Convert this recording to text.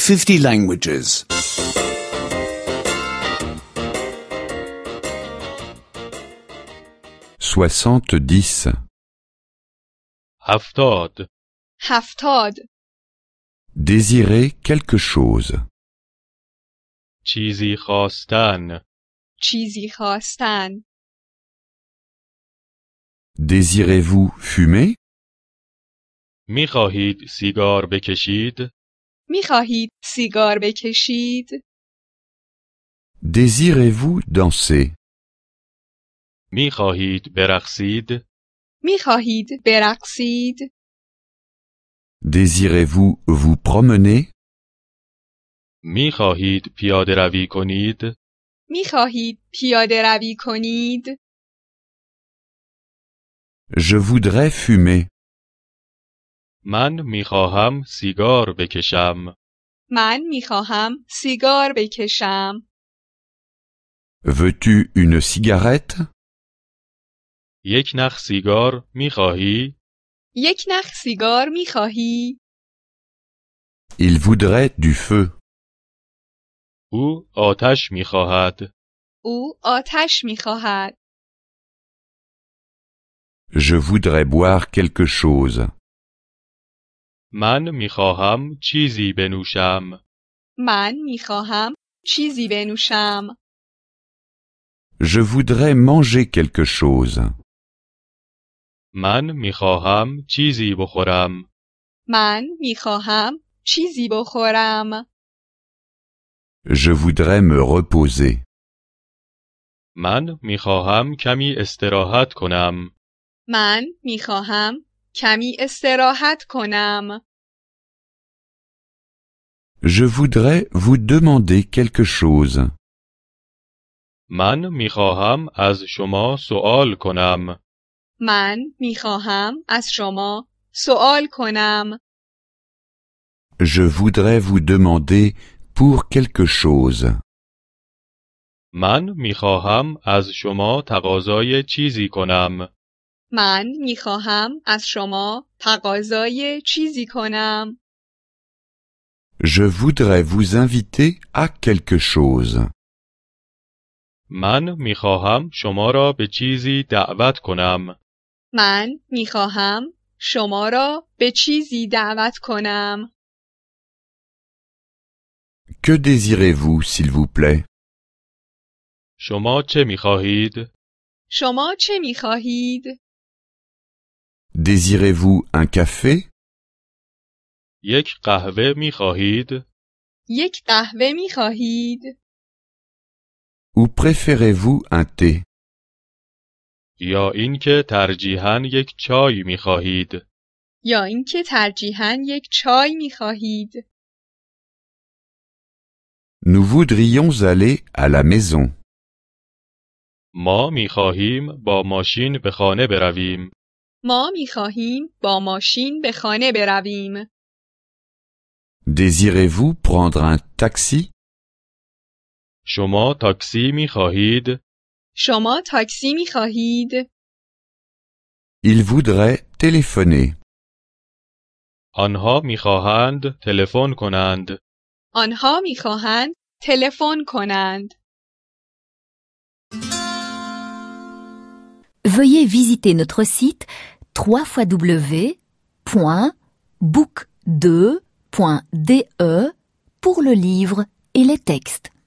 50 languages. 70. 70. Désirer quelque chose. چیزی خواستن. چیزی خواستن. Désirez-vous fumer? می‌خواهید سیگار بکشید؟ می‌خواهید سیگار بکشید؟ Désirez-vous danser? می‌خواهید برقصید؟ می‌خواهید برقصید؟ Désirez-vous vous promener? می‌خواهید پیاده‌روی کنید؟ می‌خواهید پیاده روی کنید؟ Je voudrais fumer. من می‌خواهم سیگار بکشم. من می‌خواهم سیگار بکشم. Veux-tu une cigarette? یک نخ سیگار می‌خواهی؟ یک نخ سیگار می‌خواهی؟ Il voudrait du feu. او آتش می‌خواهد. او آتش می‌خواهد. Je voudrais boire quelque chose. من می‌خواهم چیزی بنوشم. من می‌خواهم چیزی بنوشم. Je voudrais manger quelque chose. من می‌خواهم چیزی بخورم. من می‌خواهم چیزی بخورم. Je voudrais me reposer. من می‌خواهم کمی استراحت کنم. من می‌خواهم کمی استراحت کنم. Je voudrais vous demander quelque chose. من می‌خواهم از شما سوال کنم. من می‌خواهم از شما سوال کنم. Je voudrais vous demander pour quelque chose. من می‌خواهم از شما تقاضای چیزی کنم. من می‌خواهم از شما تقاضای چیزی کنم. Je voudrais vous inviter à quelque chose. من می‌خواهم شما را به چیزی دعوت کنم. من می‌خواهم شما را به چیزی دعوت کنم. Que désirez-vous, s'il vous plaît? شما چه می‌خواهید؟ شما چه می‌خواهید؟ Désirez-vous un café? یک قهوه می‌خواهید؟ یک قهوه می‌خواهید؟ Ou préférez-vous un thé? یا اینکه ترجیحاً یک چای می‌خواهید؟ یا اینکه ترجیحاً یک چای می‌خواهید؟ Nous voudrions aller à la maison. ما می‌خواهیم با ماشین به خانه برویم. ما می‌خواهیم با ماشین به خانه برویم. Désirez-vous prendre un taxi? شما تاکسی می‌خواهید؟ شما تاکسی می‌خواهید؟ Il voudrait téléphoner. آنها می‌خواهند تلفن کنند. آنها می‌خواهند تلفن کنند. Veuillez visiter notre site www.book2.de pour le livre et les textes.